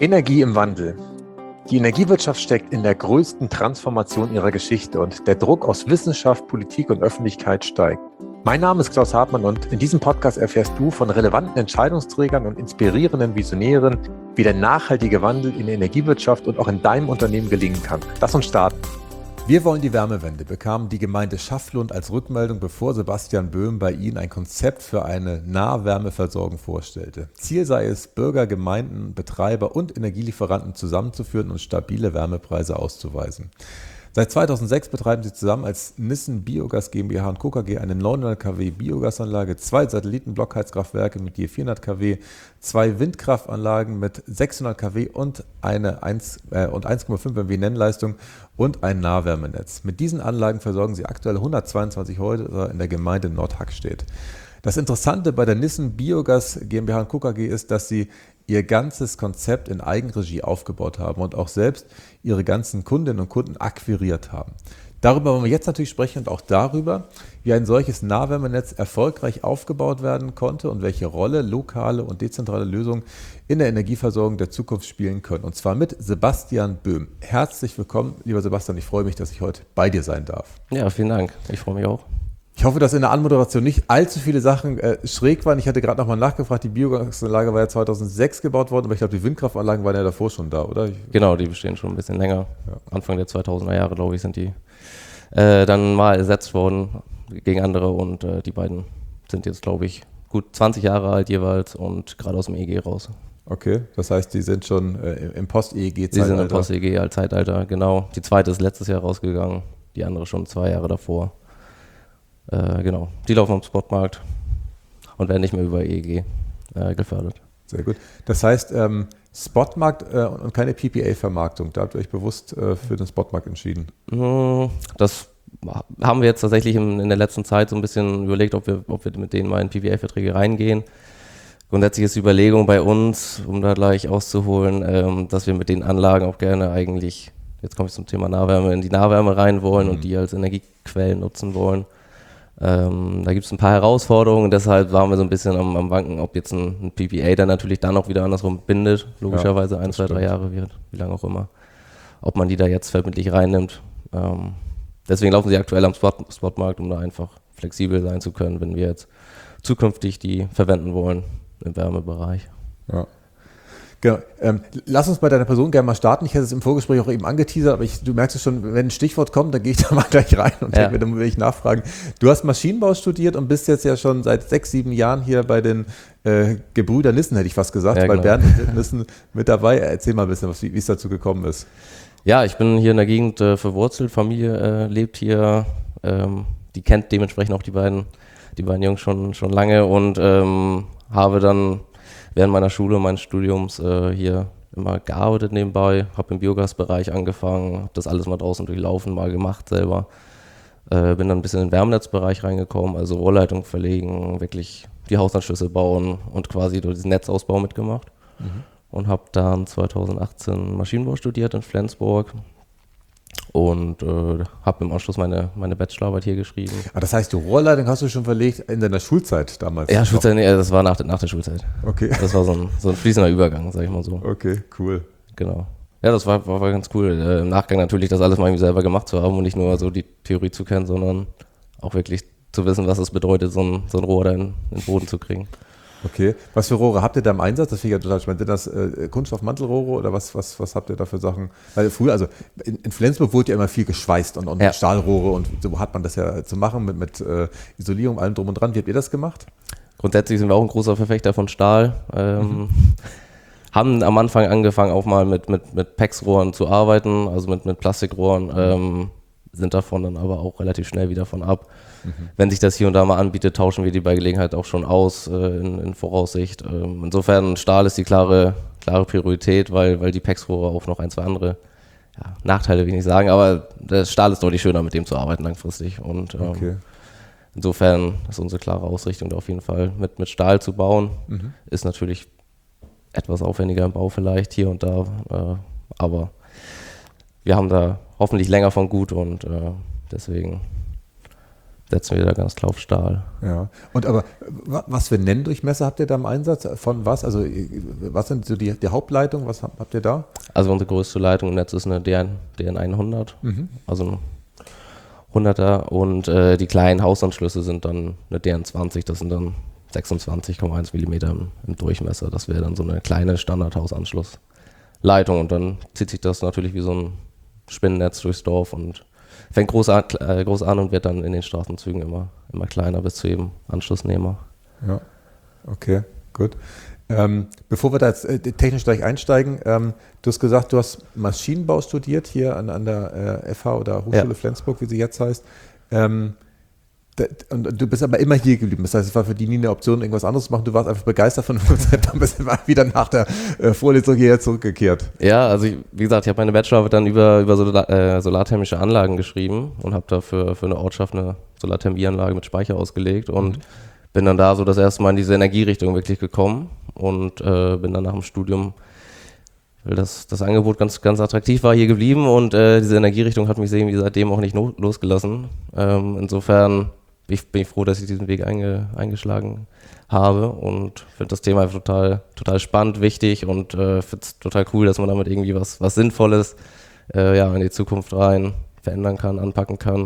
Energie im Wandel. Die Energiewirtschaft steckt in der größten Transformation ihrer Geschichte und der Druck aus Wissenschaft, Politik und Öffentlichkeit steigt. Mein Name ist Klaus Hartmann und in diesem Podcast erfährst du von relevanten Entscheidungsträgern und inspirierenden Visionären, wie der nachhaltige Wandel in der Energiewirtschaft und auch in deinem Unternehmen gelingen kann. Lass uns starten. Wir wollen die Wärmewende, bekam die Gemeinde Schafflund als Rückmeldung, bevor Sebastian Böhm bei ihnen ein Konzept für eine Nahwärmeversorgung vorstellte. Ziel sei es, Bürger, Gemeinden, Betreiber und Energielieferanten zusammenzuführen und stabile Wärmepreise auszuweisen. Seit 2006 betreiben sie zusammen als Nissen Biogas GmbH & Co. KG eine 900 kW Biogasanlage, 2 Satelliten-Blockheizkraftwerke mit je 400 kW, 2 Windkraftanlagen mit 600 kW und eine 1,5 MW Nennleistung und ein Nahwärmenetz. Mit diesen Anlagen versorgen sie aktuell 122 Häuser in der Gemeinde Nordhackstedt. Das Interessante bei der Nissen Biogas GmbH & Co. KG ist, dass sie ihr ganzes Konzept in Eigenregie aufgebaut haben und auch selbst ihre ganzen Kundinnen und Kunden akquiriert haben. Darüber wollen wir jetzt natürlich sprechen und auch darüber, wie ein solches Nahwärmenetz erfolgreich aufgebaut werden konnte und welche Rolle lokale und dezentrale Lösungen in der Energieversorgung der Zukunft spielen können. Und zwar mit Sebastian Böhm. Herzlich willkommen, lieber Sebastian. Ich freue mich, dass ich heute bei dir sein darf. Ja, vielen Dank. Ich freue mich auch. Ich hoffe, dass in der Anmoderation nicht allzu viele Sachen schräg waren. Ich hatte gerade nochmal nachgefragt, die Biogasanlage war ja 2006 gebaut worden, aber ich glaube, die Windkraftanlagen waren ja davor schon da, oder? Genau, die bestehen schon ein bisschen länger. Ja. Anfang der 2000er Jahre, glaube ich, sind die dann mal ersetzt worden gegen andere und die beiden sind jetzt, glaube ich, gut 20 Jahre alt jeweils und gerade aus dem EEG raus. Okay, das heißt, die sind schon im Post-EEG-Zeitalter? Die sind im Post-EEG-Zeitalter, genau. Die zweite ist letztes Jahr rausgegangen, die andere schon 2 Jahre davor. Genau, die laufen am Spotmarkt und werden nicht mehr über EEG gefördert. Sehr gut. Das heißt, Spotmarkt und keine PPA-Vermarktung, da habt ihr euch bewusst für den Spotmarkt entschieden? Das haben wir jetzt tatsächlich in der letzten Zeit so ein bisschen überlegt, ob wir mit denen mal in PPA-Verträge reingehen. Grundsätzlich ist die Überlegung bei uns, um da gleich auszuholen, dass wir mit den Anlagen auch gerne eigentlich, jetzt komme ich zum Thema Nahwärme, in die Nahwärme rein wollen und die als Energiequellen nutzen wollen. Da gibt es ein paar Herausforderungen, deshalb waren wir so ein bisschen am Wanken, ob jetzt ein PPA dann natürlich dann auch wieder andersrum bindet, logischerweise 1, 2, 3 Jahre wird, wie lange auch immer, ob man die da jetzt verbindlich reinnimmt. Deswegen laufen sie aktuell am Spotmarkt, um da einfach flexibel sein zu können, wenn wir jetzt zukünftig die verwenden wollen im Wärmebereich. Ja. Genau. Lass uns bei deiner Person gerne mal starten. Ich hatte es im Vorgespräch auch eben angeteasert, aber du merkst es schon, wenn ein Stichwort kommt, dann gehe ich da mal gleich rein und denke mir, dann will ich nachfragen. Du hast Maschinenbau studiert und bist jetzt ja schon seit 6, 7 Jahren hier bei den Gebrüder Nissen, hätte ich fast gesagt, bei genau. Bernd Nissen mit dabei. Erzähl mal ein bisschen, wie es dazu gekommen ist. Ja, ich bin hier in der Gegend verwurzelt, Familie lebt hier, die kennt dementsprechend auch die beiden Jungs schon lange und habe dann während meiner Schule, meines Studiums hier immer gearbeitet nebenbei, habe im Biogasbereich angefangen, habe das alles mal draußen durchlaufen, mal gemacht selber. Bin dann ein bisschen in den Wärmenetzbereich reingekommen, also Rohrleitung verlegen, wirklich die Hausanschlüsse bauen und quasi durch diesen Netzausbau mitgemacht. Und habe dann 2018 Maschinenbau studiert in Flensburg. Und habe im Anschluss meine Bachelorarbeit hier geschrieben. Aber das heißt, die Rohrleitung hast du schon verlegt in deiner Schulzeit damals? Ja, Schulzeit, nee, das war nach der Schulzeit. Okay. Das war so ein fließender Übergang, sag ich mal so. Okay, cool. Genau. Ja, das war ganz cool. Im Nachgang natürlich das alles mal irgendwie selber gemacht zu haben und nicht nur so die Theorie zu kennen, sondern auch wirklich zu wissen, was es bedeutet, so ein Rohr da in den Boden zu kriegen. Okay. Was für Rohre habt ihr da im Einsatz? Das finde ich ja total spannend. Sind das Kunststoffmantelrohre oder was habt ihr da für Sachen? Weil früher, also in Flensburg wurde ja immer viel geschweißt und Stahlrohre und so hat man das ja zu machen mit Isolierung, allem drum und dran. Wie habt ihr das gemacht? Grundsätzlich sind wir auch ein großer Verfechter von Stahl. Haben am Anfang angefangen auch mal mit PEX-Rohren zu arbeiten, also mit Plastikrohren, sind davon dann aber auch relativ schnell wieder von ab. Wenn sich das hier und da mal anbietet, tauschen wir die bei Gelegenheit auch schon aus in Voraussicht. Insofern Stahl ist die klare Priorität, weil die PEX-Rohre auch noch 1, 2 andere Nachteile will ich nicht sagen, aber der Stahl ist deutlich schöner, mit dem zu arbeiten langfristig. Und insofern ist unsere klare Ausrichtung da auf jeden Fall mit Stahl zu bauen. Ist natürlich etwas aufwendiger im Bau vielleicht hier und da, aber wir haben da hoffentlich länger von gut und deswegen setzen wir da ganz klar auf Stahl. Ja. Und aber was für Nenndurchmesser habt ihr da im Einsatz? Von was? Also was sind so die Hauptleitungen? Was habt ihr da? Also unsere größte Leitung im Netz ist eine DN100, also ein 100er, und die kleinen Hausanschlüsse sind dann eine DN20, das sind dann 26,1 mm im Durchmesser. Das wäre dann so eine kleine Standardhausanschlussleitung, und dann zieht sich das natürlich wie so ein Spinnennetz durchs Dorf und fängt groß an und wird dann in den Straßenzügen immer kleiner bis zu jedem Anschlussnehmer. Ja, okay, gut. Bevor wir da jetzt technisch gleich einsteigen, du hast gesagt, du hast Maschinenbau studiert hier an der FH oder Hochschule Flensburg, wie sie jetzt heißt. Und du bist aber immer hier geblieben. Das heißt, es war für die nie eine Option, irgendwas anderes zu machen. Du warst einfach begeistert von dem Konzept und bist wieder nach der Vorlesung hierher zurückgekehrt. Ja, also wie gesagt, ich habe meine Bachelorarbeit dann über solarthermische Anlagen geschrieben und habe da für eine Ortschaft eine Solarthermieanlage mit Speicher ausgelegt und bin dann da so das erste Mal in diese Energierichtung wirklich gekommen und bin dann nach dem Studium, weil das Angebot ganz, ganz attraktiv war, hier geblieben, und diese Energierichtung hat mich irgendwie seitdem auch nicht losgelassen. Insofern bin ich froh, dass ich diesen Weg eingeschlagen habe und finde das Thema einfach total spannend, wichtig, und finde es total cool, dass man damit irgendwie was Sinnvolles in die Zukunft rein verändern kann, anpacken kann.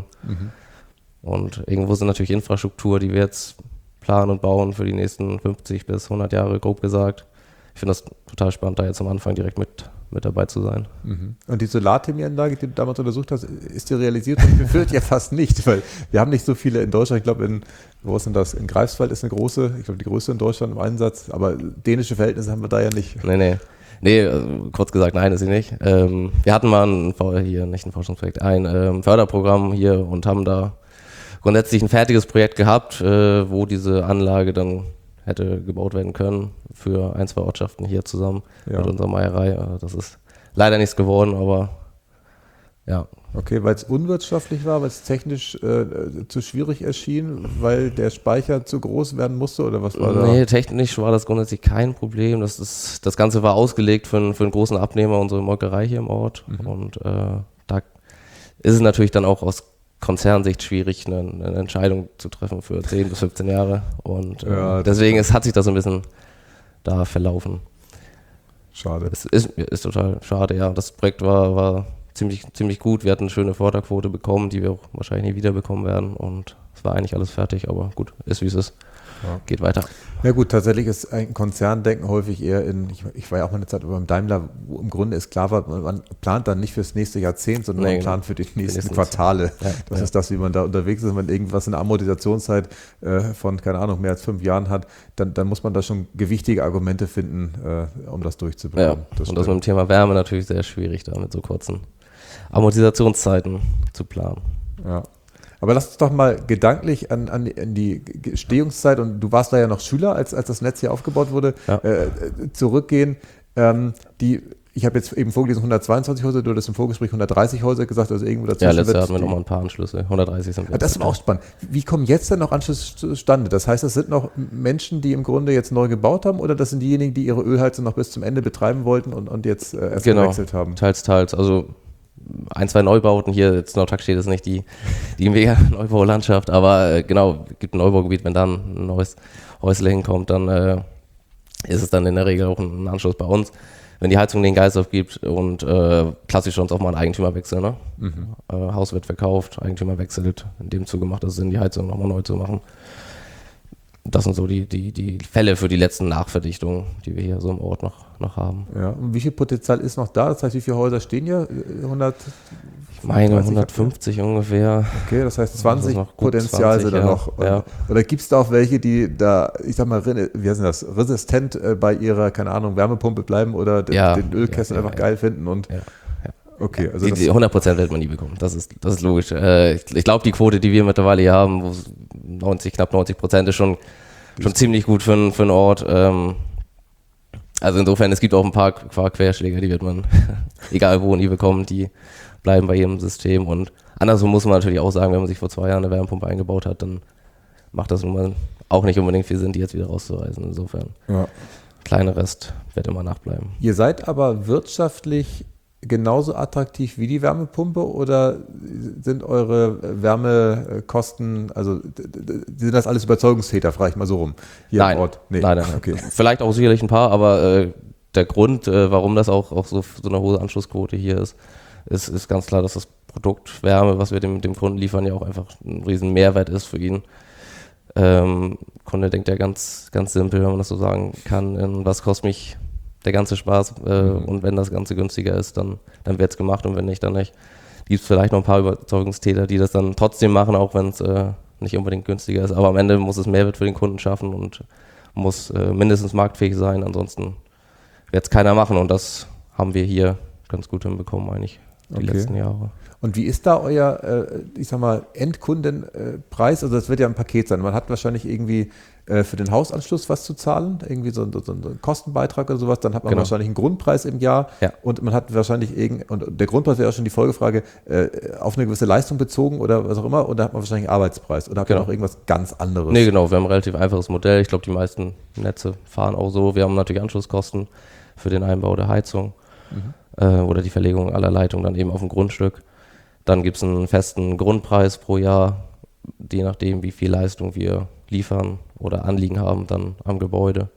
Und irgendwo sind natürlich Infrastruktur, die wir jetzt planen und bauen für die nächsten 50 bis 100 Jahre, grob gesagt. Ich finde das total spannend, da jetzt am Anfang direkt mit dabei zu sein. Und die Solarthermieanlage, die du damals untersucht hast, ist die realisiert? Und befürchtet ja fast nicht, weil wir haben nicht so viele in Deutschland. Ich glaube, wo ist denn das? In Greifswald ist eine große, ich glaube die größte in Deutschland im Einsatz, aber dänische Verhältnisse haben wir da ja nicht. Nee, kurz gesagt, nein, ist sie nicht. Wir hatten mal ein Forschungsprojekt, ein Förderprogramm hier und haben da grundsätzlich ein fertiges Projekt gehabt, wo diese Anlage dann hätte gebaut werden können für 1, 2 Ortschaften hier zusammen mit unserer Meierei. Das ist leider nichts geworden, aber ja. Okay, weil es unwirtschaftlich war, weil es technisch zu schwierig erschien, weil der Speicher zu groß werden musste, oder was war da? Nee, technisch war das grundsätzlich kein Problem. Das Ganze war ausgelegt für einen großen Abnehmer, unsere Molkerei hier im Ort. Und da ist es natürlich dann auch aus Konzernsicht schwierig, eine Entscheidung zu treffen für 10 bis 15 Jahre. Und deswegen hat sich das ein bisschen da verlaufen. Schade. Es ist total schade, ja. Das Projekt war ziemlich gut. Wir hatten eine schöne Förderquote bekommen, die wir auch wahrscheinlich nie wieder bekommen werden. Und es war eigentlich alles fertig, aber gut, ist wie es ist. Ja. Geht weiter. Ja gut, tatsächlich ist ein Konzerndenken häufig eher ich war ja auch mal eine Zeit beim Daimler, wo im Grunde ist klar war, man plant dann nicht fürs nächste Jahrzehnt, sondern man plant für die nächsten Quartale. Ja, das ist das, wie man da unterwegs ist. Wenn man irgendwas in der Amortisationszeit von, keine Ahnung, mehr als 5 Jahren hat, dann muss man da schon gewichtige Argumente finden, um das durchzubekommen. Ja, und das mit dem Thema Wärme natürlich sehr schwierig, da mit so kurzen Amortisationszeiten zu planen. Ja. Aber lass uns doch mal gedanklich an die Gestehungszeit, und du warst da ja noch Schüler, als das Netz hier aufgebaut wurde, zurückgehen. Ich habe jetzt eben vorgelesen 122 Häuser, du hattest im Vorgespräch 130 Häuser gesagt, also irgendwo dazwischen. Ja, letztes Jahr hatten wir nochmal ein paar Anschlüsse, 130 sind wir. Das ist auch spannend. Wie kommen jetzt denn noch Anschlüsse zustande? Das heißt, das sind noch Menschen, die im Grunde jetzt neu gebaut haben, oder das sind diejenigen, die ihre Ölheizung noch bis zum Ende betreiben wollten und jetzt erst gewechselt haben? Teils. Also 1, 2 Neubauten hier, jetzt in Nordtag steht es nicht die mega Neubaulandschaft, aber genau, gibt ein Neubaugebiet, wenn dann ein neues Häusle hinkommt, dann ist es dann in der Regel auch ein Anschluss bei uns, wenn die Heizung den Geist aufgibt, und klassisch sonst auch mal ein Eigentümerwechsel, ne? Haus wird verkauft, Eigentümer wechselt, in dem Zuge macht es Sinn, die Heizung nochmal neu zu machen. Das sind so die Fälle für die letzten Nachverdichtungen, die wir hier so im Ort noch haben. Ja, und wie viel Potenzial ist noch da? Das heißt, wie viele Häuser stehen hier? 100? Ich meine 150 ungefähr. Okay, das heißt 20 Potenzial sind da noch. Ja. Oder gibt es da auch welche, die da, ich sag mal, wie heißt das, resistent bei ihrer, keine Ahnung, Wärmepumpe bleiben oder den Ölkessel einfach geil finden? Und okay, also die 100% wird man nie bekommen. Das ist logisch. Ich glaube, die Quote, die wir mittlerweile hier haben, wo knapp 90% ist schon ziemlich gut für einen Ort. Also insofern, es gibt auch ein paar Querschläger, die wird man, egal wo, nie bekommen, die bleiben bei jedem System. Und andersrum muss man natürlich auch sagen, wenn man sich vor 2 Jahren eine Wärmepumpe eingebaut hat, dann macht das nun mal auch nicht unbedingt viel Sinn, die jetzt wieder rauszureißen. Insofern, kleiner Rest wird immer nachbleiben. Ihr seid aber wirtschaftlich genauso attraktiv wie die Wärmepumpe oder sind eure Wärmekosten, also sind das alles Überzeugungstäter, frage ich mal so rum, hier Nein. im Ort? Nee. Nein. Okay. Vielleicht auch sicherlich ein paar, aber der Grund, warum das auch so eine hohe Anschlussquote hier ist ganz klar, dass das Produkt Wärme, was wir dem Kunden liefern, ja auch einfach ein riesen Mehrwert ist für ihn. Kunde denkt ja ganz, ganz simpel, wenn man das so sagen kann, was kostet mich der ganze Spaß und wenn das Ganze günstiger ist, dann wird es gemacht und wenn nicht, dann nicht. Gibt es vielleicht noch ein paar Überzeugungstäter, die das dann trotzdem machen, auch wenn es nicht unbedingt günstiger ist, aber am Ende muss es Mehrwert für den Kunden schaffen und muss mindestens marktfähig sein, ansonsten wird es keiner machen und das haben wir hier ganz gut hinbekommen eigentlich die letzten Jahre. Und wie ist da euer, ich sag mal, Endkundenpreis? Also das wird ja ein Paket sein. Man hat wahrscheinlich irgendwie für den Hausanschluss was zu zahlen, irgendwie so einen Kostenbeitrag oder sowas. Dann hat man wahrscheinlich einen Grundpreis im Jahr und man hat wahrscheinlich und der Grundpreis wäre auch schon die Folgefrage, auf eine gewisse Leistung bezogen oder was auch immer, und da hat man wahrscheinlich einen Arbeitspreis oder habt ihr noch irgendwas ganz anderes? Nee, genau, wir haben ein relativ einfaches Modell. Ich glaube, die meisten Netze fahren auch so. Wir haben natürlich Anschlusskosten für den Einbau der Heizung oder die Verlegung aller Leitungen dann eben auf dem Grundstück. Dann gibt es einen festen Grundpreis pro Jahr, je nachdem, wie viel Leistung wir liefern oder Anliegen haben dann am Gebäude.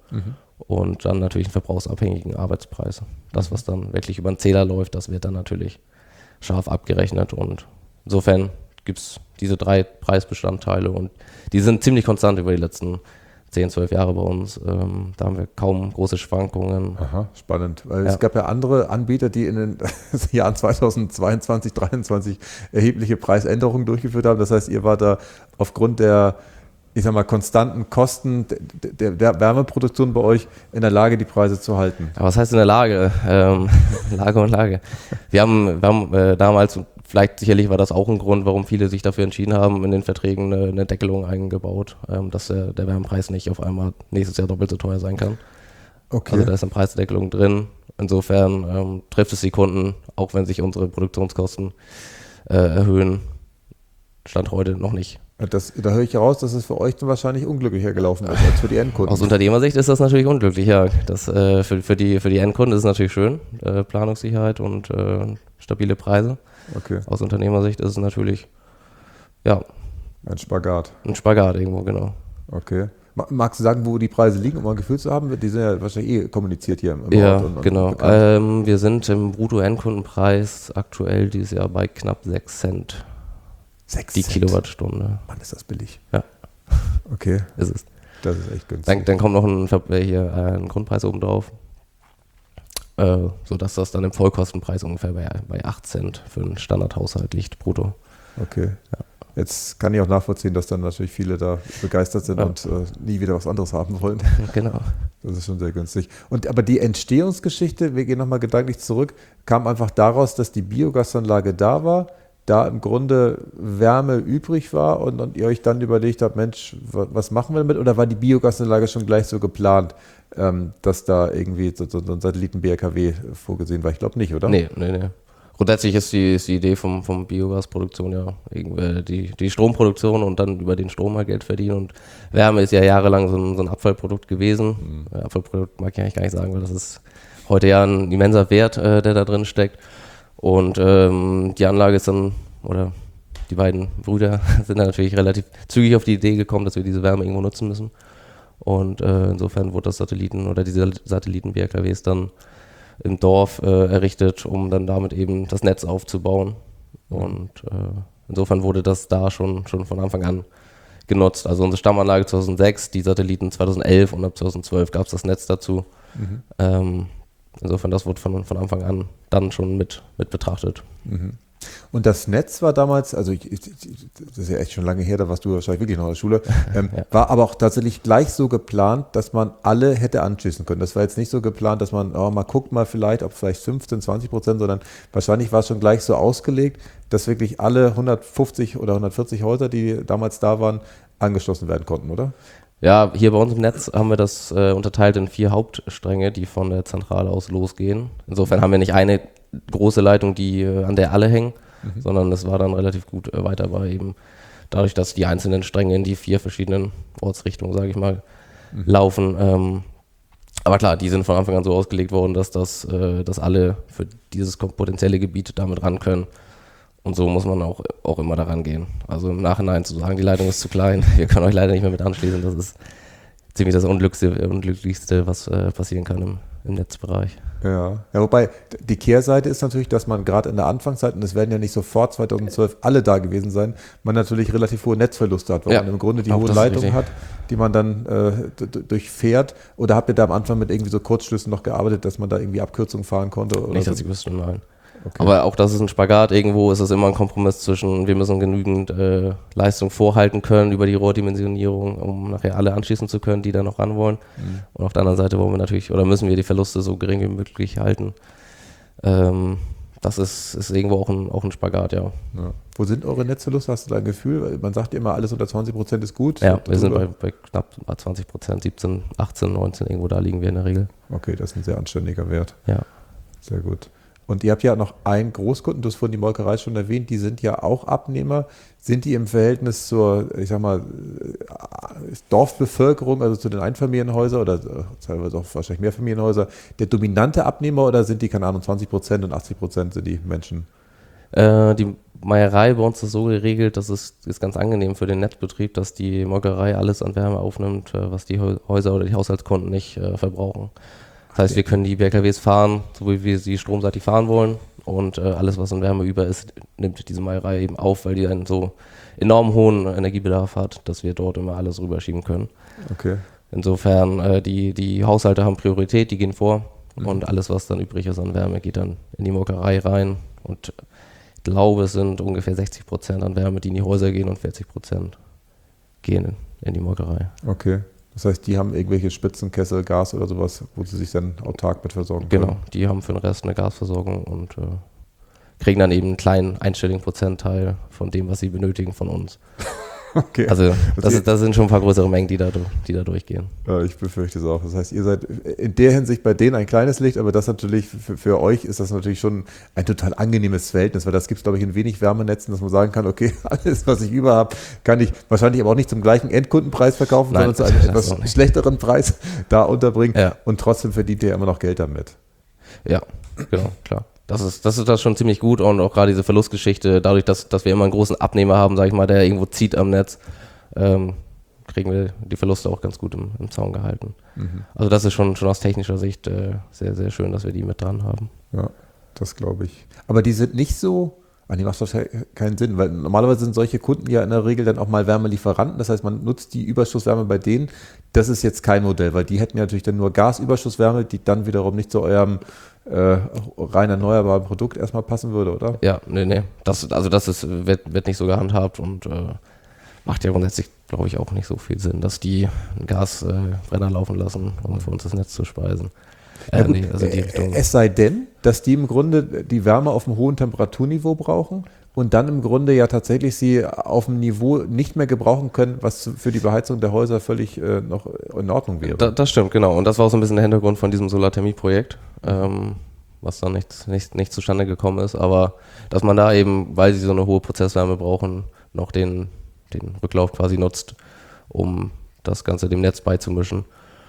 Und dann natürlich einen verbrauchsabhängigen Arbeitspreis. Das, was dann wirklich über den Zähler läuft, das wird dann natürlich scharf abgerechnet. Und insofern gibt es diese 3 Preisbestandteile und die sind ziemlich konstant über die letzten 10, 12 Jahre bei uns. Da haben wir kaum große Schwankungen. Aha, spannend. Weil es gab ja andere Anbieter, die in den Jahren 2022, 2023 erhebliche Preisänderungen durchgeführt haben. Das heißt, ihr wart da aufgrund der, ich sag mal, konstanten Kosten der Wärmeproduktion bei euch in der Lage, die Preise zu halten. Aber was heißt in der Lage? Lage und Lage. Wir haben damals, vielleicht sicherlich war das auch ein Grund, warum viele sich dafür entschieden haben, in den Verträgen eine Deckelung eingebaut, dass der Wärmepreis nicht auf einmal nächstes Jahr doppelt so teuer sein kann. Okay. Also da ist eine Preisdeckelung drin. Insofern trifft es die Kunden, auch wenn sich unsere Produktionskosten erhöhen. Stand heute noch nicht. Da höre ich heraus, dass es für euch dann wahrscheinlich unglücklicher gelaufen ist als für die Endkunden. Aus Unternehmersicht ist das natürlich unglücklich, ja. Das, für die Endkunden ist es natürlich schön, Planungssicherheit und stabile Preise. Okay. Aus Unternehmersicht ist es natürlich, ja. Ein Spagat. Ein Spagat irgendwo, genau. Okay. Magst du sagen, wo die Preise liegen, um mal ein Gefühl zu haben? Die sind ja wahrscheinlich kommuniziert hier im Ort. Ja, genau. Wir sind im Brutto-Endkundenpreis aktuell dieses Jahr bei knapp 6 Cent. 6 die Cent. Kilowattstunde. Mann, ist das billig. Ja. Okay. Ist es. Das ist echt günstig. Dann kommt noch ein Grundpreis oben drauf, sodass das dann im Vollkostenpreis ungefähr bei 8 Cent für einen Standardhaushalt liegt, brutto. Okay. Ja. Jetzt kann ich auch nachvollziehen, dass dann natürlich viele da begeistert sind und nie wieder was anderes haben wollen. Genau. Das ist schon sehr günstig. Aber die Entstehungsgeschichte, wir gehen nochmal gedanklich zurück, kam einfach daraus, dass die Biogasanlage da war, da im Grunde Wärme übrig war und ihr euch dann überlegt habt, Mensch, was machen wir damit? Oder war die Biogasanlage schon gleich so geplant, dass da irgendwie so ein Satelliten-BRKW vorgesehen war? Ich glaube nicht, oder? Nee. Grundsätzlich ist die Idee vom Biogasproduktion ja die Stromproduktion und dann über den Strom mal Geld verdienen. Und Wärme ist ja jahrelang so ein Abfallprodukt gewesen. Abfallprodukt mag ich eigentlich gar nicht sagen, weil das ist heute ja ein immenser Wert, der da drin steckt. Und die Anlage ist dann, oder die beiden Brüder sind dann natürlich relativ zügig auf die Idee gekommen, dass wir diese Wärme irgendwo nutzen müssen. Und insofern wurde das diese Satelliten-BRKWs dann im Dorf errichtet, um dann damit eben das Netz aufzubauen. Und insofern wurde das da schon von Anfang an genutzt. Also unsere Stammanlage 2006, die Satelliten 2011 und ab 2012 gab es das Netz dazu. Insofern, das wurde von Anfang an dann schon mit betrachtet. Und das Netz war damals, also das ist ja echt schon lange her, da warst du wahrscheinlich wirklich noch in der Schule, war aber auch tatsächlich gleich so geplant, dass man alle hätte anschließen können. Das war jetzt nicht so geplant, dass man, mal guckt mal vielleicht, ob vielleicht 15-20%, sondern wahrscheinlich war es schon gleich so ausgelegt, dass wirklich alle 150 oder 140 Häuser, die damals da waren, angeschlossen werden konnten, oder? Ja, hier bei uns im Netz haben wir das unterteilt in 4 Hauptstränge, die von der Zentrale aus losgehen. Insofern haben wir nicht eine große Leitung, an der alle hängen, sondern es war dann relativ gut weiterbar eben dadurch, dass die einzelnen Stränge in die 4 verschiedenen Ortsrichtungen, sage ich mal, laufen, Aber klar, die sind von Anfang an so ausgelegt worden, dass alle für dieses potenzielle Gebiet damit ran können. Und so muss man auch immer daran gehen. Also im Nachhinein zu sagen, die Leitung ist zu klein, wir können euch leider nicht mehr mit anschließen, das ist ziemlich das Unglücklichste, was passieren kann im Netzbereich. Ja, wobei die Kehrseite ist natürlich, dass man gerade in der Anfangszeit, und es werden ja nicht sofort 2012 alle da gewesen sein, man natürlich relativ hohe Netzverluste hat, weil man im Grunde die hohe Leitung hat, die man dann durchfährt. Oder habt ihr da am Anfang mit irgendwie so Kurzschlüssen noch gearbeitet, dass man da irgendwie Abkürzungen fahren konnte? Oder nicht, so? dass ich wüsste, nein. Okay. Aber auch das ist ein Spagat, irgendwo ist es immer ein Kompromiss zwischen, wir müssen genügend Leistung vorhalten können über die Rohrdimensionierung, um nachher alle anschließen zu können, die da noch ran wollen. Und auf der anderen Seite wollen wir natürlich, oder müssen wir die Verluste so gering wie möglich halten. Das ist irgendwo auch ein Spagat, ja. Wo sind eure Netzverluste? Hast du da ein Gefühl? Man sagt immer, alles unter 20% ist gut. Ja, wir sind bei knapp 20%, 17, 18, 19, irgendwo da liegen wir in der Regel. Okay, das ist ein sehr anständiger Wert. Ja. Sehr gut. Und ihr habt ja noch einen Großkunden, du hast vorhin die Molkerei schon erwähnt, die sind ja auch Abnehmer. Sind die im Verhältnis zur, ich sag mal, Dorfbevölkerung, also zu den Einfamilienhäusern oder teilweise auch wahrscheinlich Mehrfamilienhäuser, der dominante Abnehmer oder sind die, keine Ahnung, 20% und 80% sind die Menschen? Die Meierei bei uns ist so geregelt, das ist ganz angenehm für den Netzbetrieb, dass die Molkerei alles an Wärme aufnimmt, was die Häuser oder die Haushaltskunden nicht verbrauchen. Das heißt, wir können die BKWs fahren, so wie wir sie stromseitig fahren wollen, und alles, was an Wärme über ist, nimmt diese Meierei eben auf, weil die einen so enorm hohen Energiebedarf hat, dass wir dort immer alles rüberschieben können. Okay. Insofern, die Haushalte haben Priorität, die gehen vor, und alles, was dann übrig ist an Wärme, geht dann in die Molkerei rein, und ich glaube, es sind ungefähr 60% an Wärme, die in die Häuser gehen, und 40% gehen in die Molkerei. Okay. Das heißt, die haben irgendwelche Spitzenkessel, Gas oder sowas, wo sie sich dann autark mit versorgen können? Genau, die haben für den Rest eine Gasversorgung und kriegen dann eben einen kleinen einstelligen Prozentteil von dem, was sie benötigen, von uns. Okay. Also das sind schon ein paar größere Mengen, die da durchgehen. Ja, ich befürchte es auch. Das heißt, ihr seid in der Hinsicht bei denen ein kleines Licht, aber das natürlich für euch ist das natürlich schon ein total angenehmes Verhältnis, weil das gibt es, glaube ich, in wenig Wärmenetzen, dass man sagen kann, okay, alles, was ich über habe, kann ich wahrscheinlich aber auch nicht zum gleichen Endkundenpreis verkaufen, sondern zu einem etwas schlechteren Preis da unterbringen, ja. Und trotzdem verdient ihr immer noch Geld damit. Ja, genau, klar. Das ist schon ziemlich gut, und auch gerade diese Verlustgeschichte, dadurch, dass wir immer einen großen Abnehmer haben, sage ich mal, der irgendwo zieht am Netz, kriegen wir die Verluste auch ganz gut im Zaun gehalten. Also das ist schon aus technischer Sicht sehr, sehr schön, dass wir die mit dran haben. Ja, das glaube ich. Aber die sind nicht so, die macht wahrscheinlich keinen Sinn, weil normalerweise sind solche Kunden ja in der Regel dann auch mal Wärmelieferanten, das heißt, man nutzt die Überschusswärme bei denen. Das ist jetzt kein Modell, weil die hätten ja natürlich dann nur Gasüberschusswärme, die dann wiederum nicht zu eurem rein erneuerbaren Produkt erstmal passen würde, oder? Ja, nee. Das wird nicht so gehandhabt und macht ja grundsätzlich, glaube ich, auch nicht so viel Sinn, dass die einen Gasbrenner laufen lassen, um für uns das Netz zu speisen. Ja, gut, die Richtung. Es sei denn, dass die im Grunde die Wärme auf einem hohen Temperaturniveau brauchen und dann im Grunde ja tatsächlich sie auf einem Niveau nicht mehr gebrauchen können, was für die Beheizung der Häuser völlig noch in Ordnung wäre. Das stimmt, genau. Und das war auch so ein bisschen der Hintergrund von diesem Solarthermie-Projekt, was dann nicht zustande gekommen ist. Aber dass man da eben, weil sie so eine hohe Prozesswärme brauchen, noch den Rücklauf quasi nutzt, um das Ganze dem Netz beizumischen.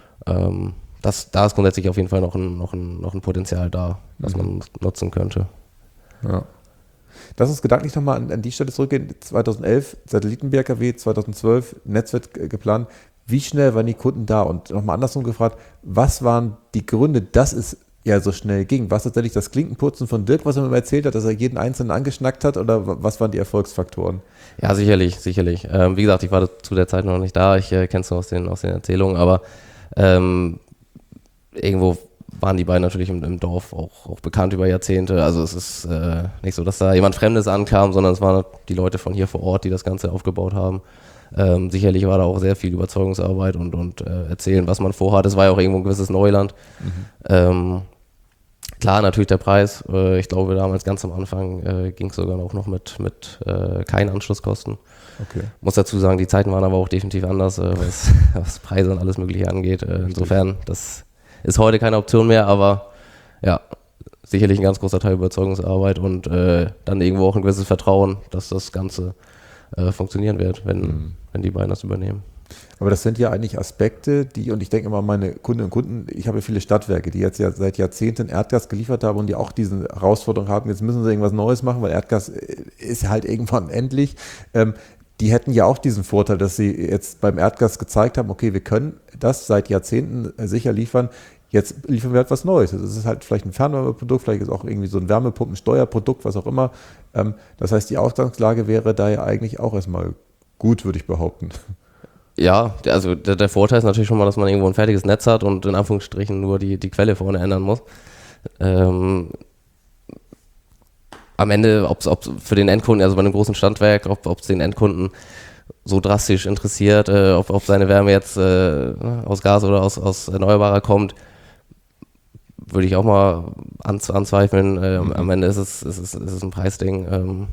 Da ist grundsätzlich auf jeden Fall noch ein Potenzial da, das man nutzen könnte. Ja. Lass uns gedanklich nochmal an die Stelle zurückgehen. 2011 Satelliten-BKW, 2012 Netz wird geplant. Wie schnell waren die Kunden da? Und nochmal andersrum gefragt, was waren die Gründe, dass es ja so schnell ging? War es tatsächlich das Klinkenputzen von Dirk, was er mir erzählt hat, dass er jeden Einzelnen angeschnackt hat? Oder was waren die Erfolgsfaktoren? Ja, sicherlich. Wie gesagt, ich war zu der Zeit noch nicht da. Ich kenne es nur aus den Erzählungen, aber irgendwo waren die beiden natürlich im Dorf auch bekannt über Jahrzehnte. Also es ist nicht so, dass da jemand Fremdes ankam, sondern es waren die Leute von hier vor Ort, die das Ganze aufgebaut haben. Sicherlich war da auch sehr viel Überzeugungsarbeit und erzählen, was man vorhat. Es war ja auch irgendwo ein gewisses Neuland. Klar, natürlich der Preis. Ich glaube, damals ganz am Anfang ging es sogar auch noch mit keinen Anschlusskosten. Okay. Muss dazu sagen, die Zeiten waren aber auch definitiv anders, was Preise und alles Mögliche angeht. Insofern, das ist heute keine Option mehr, aber ja, sicherlich ein ganz großer Teil Überzeugungsarbeit und dann irgendwo auch ein gewisses Vertrauen, dass das Ganze funktionieren wird, wenn die beiden das übernehmen. Aber das sind ja eigentlich Aspekte, und ich denke immer an meine Kundinnen und Kunden, ich habe viele Stadtwerke, die jetzt ja seit Jahrzehnten Erdgas geliefert haben und die auch diese Herausforderung haben, jetzt müssen sie irgendwas Neues machen, weil Erdgas ist halt irgendwann endlich. Die hätten ja auch diesen Vorteil, dass sie jetzt beim Erdgas gezeigt haben, okay, wir können das seit Jahrzehnten sicher liefern. Jetzt liefern wir halt was Neues. Das ist halt vielleicht ein Fernwärmeprodukt, vielleicht ist auch irgendwie so ein Wärmepumpensteuerprodukt, was auch immer. Das heißt, die Ausgangslage wäre da ja eigentlich auch erstmal gut, würde ich behaupten. Ja, also der Vorteil ist natürlich schon mal, dass man irgendwo ein fertiges Netz hat und in Anführungsstrichen nur die Quelle vorne ändern muss. Am Ende, ob es für den Endkunden, also bei einem großen Standwerk, ob es den Endkunden so drastisch interessiert, ob seine Wärme jetzt aus Gas oder aus Erneuerbarer kommt, würde ich auch mal anzweifeln. Am Ende ist es ein Preisding.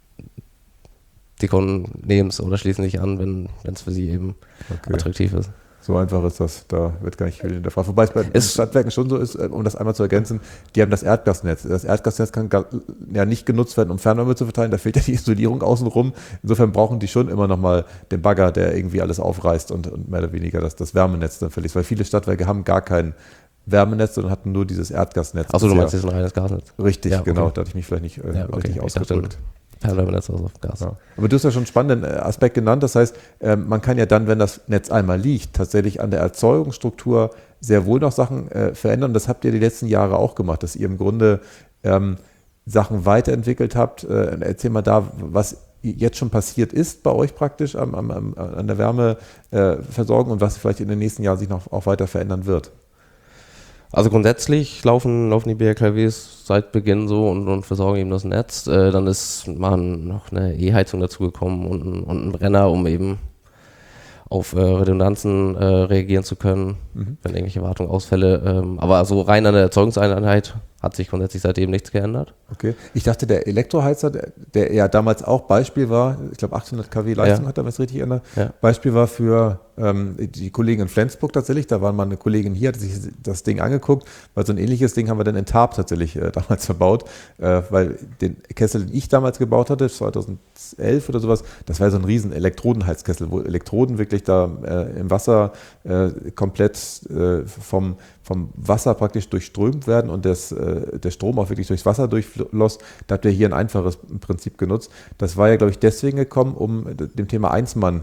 Die Kunden nehmen es oder schließen sich an, wenn es für sie eben attraktiv ist. So einfach ist das, da wird gar nicht viel hinterfragt. Wobei es bei den Stadtwerken schon so ist, um das einmal zu ergänzen, die haben das Erdgasnetz. Das Erdgasnetz kann ja nicht genutzt werden, um Fernwärme zu verteilen, da fehlt ja die Isolierung außenrum. Insofern brauchen die schon immer nochmal den Bagger, der irgendwie alles aufreißt und mehr oder weniger das Wärmenetz dann verliest. Weil viele Stadtwerke haben gar kein Wärmenetz, sondern hatten nur dieses Erdgasnetz. Achso, du meinst, das ist ein reines Gasnetz? Richtig, ja, okay. Genau, da hatte ich mich vielleicht nicht richtig ausgedrückt. Fernwärmenetz aus auf Gas. Ja. Aber du hast ja schon einen spannenden Aspekt genannt. Das heißt, man kann ja dann, wenn das Netz einmal liegt, tatsächlich an der Erzeugungsstruktur sehr wohl noch Sachen verändern. Das habt ihr die letzten Jahre auch gemacht, dass ihr im Grunde Sachen weiterentwickelt habt. Erzähl mal da, was jetzt schon passiert ist bei euch praktisch an der Wärmeversorgung und was vielleicht in den nächsten Jahren sich noch auch weiter verändern wird. Also grundsätzlich laufen die BRKWs seit Beginn so und versorgen eben das Netz. Dann ist mal noch eine E-Heizung dazugekommen und ein Brenner, um eben auf Redundanzen reagieren zu können, wenn irgendwelche Wartung, Ausfälle. Aber so rein an der Erzeugungseinheit hat sich grundsätzlich seitdem nichts geändert. Okay. Ich dachte, der Elektroheizer, der ja damals auch Beispiel war, ich glaube 800 kW Leistung hat, wenn ich es richtig erinnere, Beispiel war für die Kollegen in Flensburg tatsächlich. Da war mal eine Kollegin hier, hat sich das Ding angeguckt, weil so ein ähnliches Ding haben wir dann in Tarp tatsächlich damals verbaut, weil den Kessel, den ich damals gebaut hatte, 2011 oder sowas, das war so ein riesen Elektrodenheizkessel, wo Elektroden wirklich da im Wasser komplett vom Wasser praktisch durchströmt werden und der Strom auch wirklich durchs Wasser durchfloss. Da habt ihr hier ein einfaches Prinzip genutzt. Das war ja, glaube ich, deswegen gekommen, um dem Thema Einsmann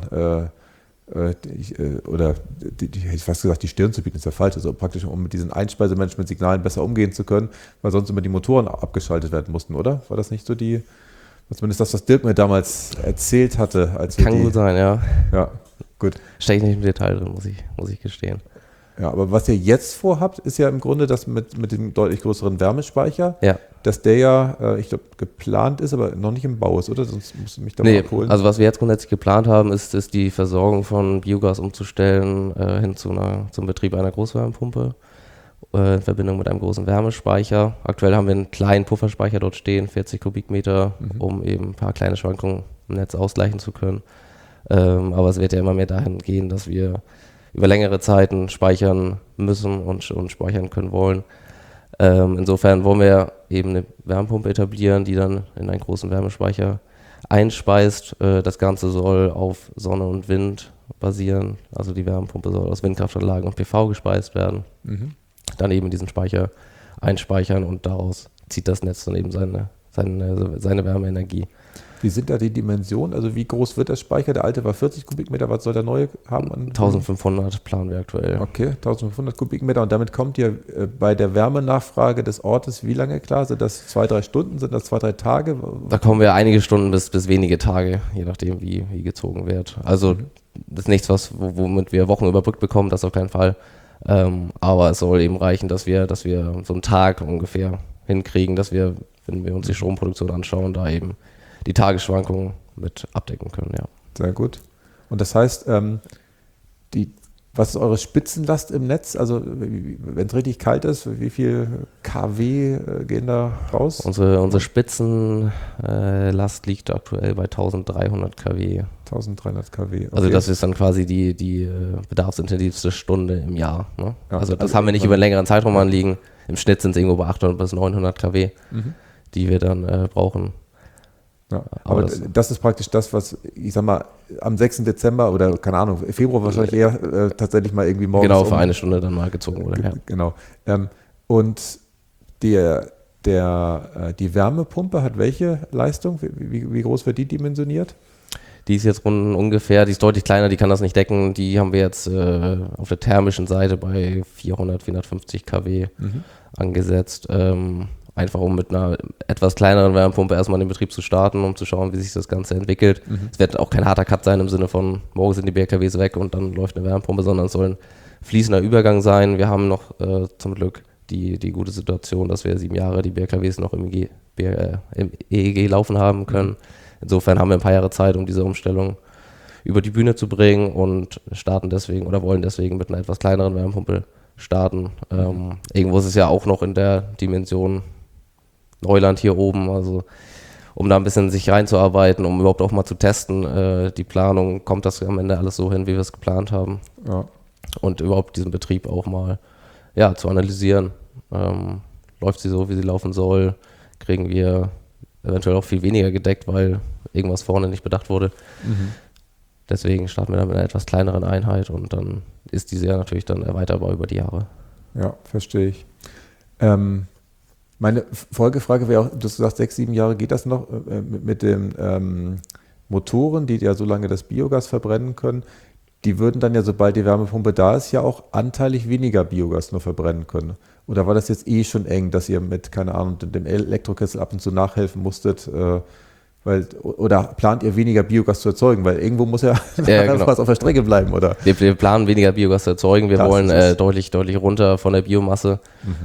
ich hätte fast gesagt, die Stirn zu bieten, ist ja falsch. Also praktisch, um mit diesen Einspeisemanagement-Signalen besser umgehen zu können, weil sonst immer die Motoren abgeschaltet werden mussten, oder? War das nicht so zumindest das, was Dirk mir damals erzählt hatte? Kann gut sein, ja. Ja, gut. Stecke ich nicht im Detail drin, muss ich gestehen. Ja, aber was ihr jetzt vorhabt, ist ja im Grunde das mit dem deutlich größeren Wärmespeicher, dass der ja, ich glaube, geplant ist, aber noch nicht im Bau ist, oder? Sonst musst du mich da mal abholen. Also was wir jetzt grundsätzlich geplant haben, ist die Versorgung von Biogas umzustellen hin zum Betrieb einer Großwärmepumpe in Verbindung mit einem großen Wärmespeicher. Aktuell haben wir einen kleinen Pufferspeicher dort stehen, 40 Kubikmeter, um eben ein paar kleine Schwankungen im Netz ausgleichen zu können. Aber es wird ja immer mehr dahin gehen, dass wir über längere Zeiten speichern müssen und speichern können wollen. Insofern wollen wir eben eine Wärmepumpe etablieren, die dann in einen großen Wärmespeicher einspeist. Das Ganze soll auf Sonne und Wind basieren. Also die Wärmepumpe soll aus Windkraftanlagen und PV gespeist werden. Dann eben diesen Speicher einspeichern und daraus zieht das Netz dann eben seine Wärmeenergie. Wie sind da die Dimensionen? Also wie groß wird der Speicher? Der alte war 40 Kubikmeter, was soll der neue haben? 1500 planen wir aktuell. Okay, 1500 Kubikmeter und damit kommt ihr bei der Wärmenachfrage des Ortes wie lange klar? Sind das 2-3 Stunden? Sind das 2-3 Tage? Da kommen wir einige Stunden bis wenige Tage, je nachdem wie gezogen wird. Also das ist nichts, womit wir Wochen überbrückt bekommen, das auf keinen Fall. Aber es soll eben reichen, dass wir so einen Tag ungefähr hinkriegen, dass wir, wenn wir uns die Stromproduktion anschauen, da eben die Tagesschwankungen mit abdecken können, ja. Sehr gut. Und das heißt, was ist eure Spitzenlast im Netz? Also wenn es richtig kalt ist, wie viel kW gehen da raus? Unsere Spitzenlast liegt aktuell bei 1300 kW. 1300 kW, okay. Also das ist dann quasi die bedarfsintensivste Stunde im Jahr. Ne? Ja, also das haben wir nicht über einen längeren Zeitraum anliegen. Im Schnitt sind es irgendwo bei 800 bis 900 kW, die wir dann brauchen. Ja, aber das ist praktisch das, was, ich sag mal, am 6. Dezember oder, keine Ahnung, Februar wahrscheinlich eher tatsächlich mal irgendwie morgens. Genau, für eine Stunde dann mal gezogen wurde. Ja. Genau. Und die Wärmepumpe hat welche Leistung? Wie groß wird die dimensioniert? Die ist jetzt ungefähr, die ist deutlich kleiner, die kann das nicht decken. Die haben wir jetzt auf der thermischen Seite bei 450 kW angesetzt. Einfach um mit einer etwas kleineren Wärmepumpe erstmal den Betrieb zu starten, um zu schauen, wie sich das Ganze entwickelt. Es wird auch kein harter Cut sein im Sinne von, morgen sind die BRKWs weg und dann läuft eine Wärmepumpe, sondern es soll ein fließender Übergang sein. Wir haben noch zum Glück die gute Situation, dass wir 7 Jahre die BRKWs noch im EEG laufen haben können. Insofern haben wir ein paar Jahre Zeit, um diese Umstellung über die Bühne zu bringen und starten deswegen oder wollen deswegen mit einer etwas kleineren Wärmepumpe starten. Irgendwo ist es ja auch noch in der Dimension Neuland hier oben, also um da ein bisschen sich reinzuarbeiten, um überhaupt auch mal zu testen, die Planung, kommt das am Ende alles so hin, wie wir es geplant haben. Ja. Und überhaupt diesen Betrieb auch mal zu analysieren. Läuft sie so, wie sie laufen soll? Kriegen wir eventuell auch viel weniger gedeckt, weil irgendwas vorne nicht bedacht wurde. Deswegen starten wir dann mit einer etwas kleineren Einheit und dann ist diese ja natürlich dann erweiterbar über die Jahre. Ja, verstehe ich. Meine Folgefrage wäre auch, du sagst 6, 7 Jahre, geht das noch mit den Motoren, die ja so lange das Biogas verbrennen können? Die würden dann ja, sobald die Wärmepumpe da ist, ja auch anteilig weniger Biogas nur verbrennen können. Oder war das jetzt schon eng, dass ihr mit, keine Ahnung, dem Elektrokessel ab und zu nachhelfen musstet? Oder plant ihr weniger Biogas zu erzeugen? Weil irgendwo muss ja genau was auf der Strecke bleiben, oder? Wir planen weniger Biogas zu erzeugen. Wir wollen deutlich runter von der Biomasse.